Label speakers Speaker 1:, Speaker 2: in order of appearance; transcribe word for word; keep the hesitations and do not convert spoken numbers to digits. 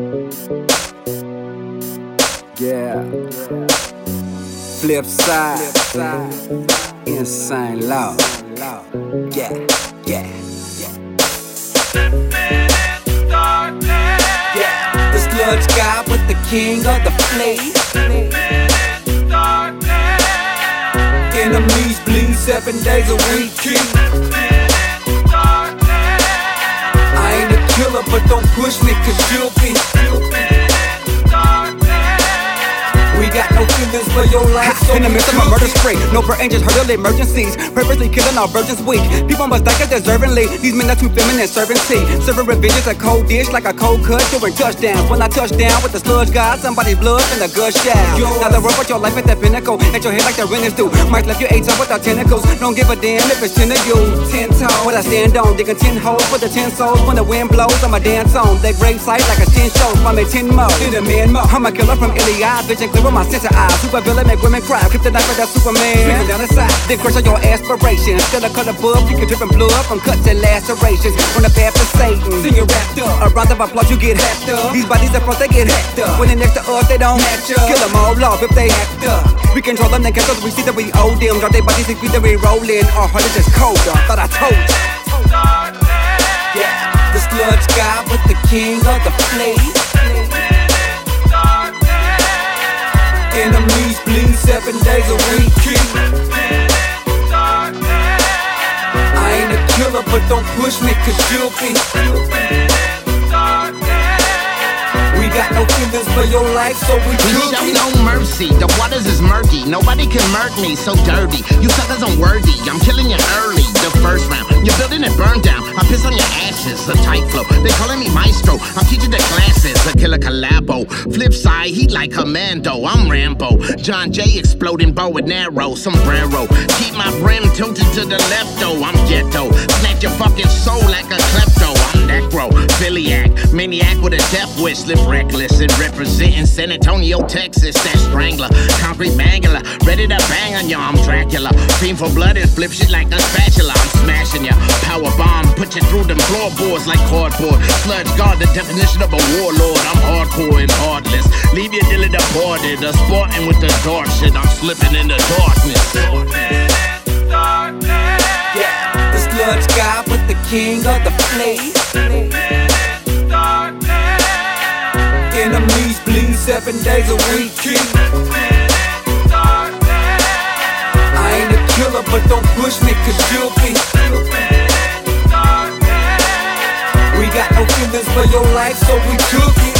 Speaker 1: Yeah. Flip side. Insane law. Yeah, yeah. Yeah. The sludge guy with the king of the flea. Enemies bleed seven days a week. I ain't a killer, but don't push me, cause you'll be. We got no feelings for your life, so in the midst of my murder spree, no prayer angels hurdle emergencies, purposely killing all virgins weak. People must die cause deservingly. These men are too feminine, serving tea, serving revenge is a cold dish like a cold cut, doing touchdowns. When I touch down with the sludge god, somebody's blood in a good shout. Now the road with your life at the pinnacle, at your head like the renters do. Might left you eight up without tentacles. Don't give a damn if it's ten of you. Ten toes, what I stand on, digging ten holes for the ten souls. When the wind blows, I'ma dance on that grave site like a ten shows. I'm a ten more, in a man more. I'm a killer from Iliad, vision clear with my sense of eyes. Super villain make women cry, keep the knife like that Superman. Swinging down the side, then crush on your aspirations. Still a cut above, you can drip and blood from cuts and lacerations. On the path to Satan, sing it wrapped up. A round of applause, you get hacked up. These bodies up front, they get hacked up. When they're next to us, they don't match up. Kill them all off if they act up. We control them, then catch us, we see that we owe them. Drop their bodies, six feet that we rollin'. Our heart is just cold, I thought I told you. Yeah, the sludge guy with the king of the flea. Enemies bleed seven days a week. I ain't a killer, but don't push me, cause you'll be. We got no feelings for your life, so we
Speaker 2: We show no mercy, the waters is murky. Nobody can murk me, so dirty. You suckers unworthy, I'm killing you early. The first round, you're building it burn down. I piss on your ashes, a tight flow. They calling me maestro, I'm teaching the classes. A killer collabo, flip side, he like Commando. I'm Rambo, John Jay exploding bow and arrow. Sombrero, keep my brim tilted to the left though. I'm ghetto, snatch your fucking soul like a klepto. I'm necro, Philiac, maniac with a death wish. Live reckless and representing San Antonio, Texas. That strangler, concrete mangler, ready to bang on ya. I'm Dracula, fiend for blood and flip shit like a spatula. I'm smashing ya, power bomb, put you through them floorboards like cardboard. Sludge guard, the definition of a warlord. I'm hardcore and heartless, leave you dilly deported. A sporting with the dark shit, I'm slipping in the darkness.
Speaker 1: Yeah, the sludge guy with the king of the flea. Enemies bleed seven days a week. I ain't a killer, but don't push me, cause you'll be. We got no feelings for your life, so we took it.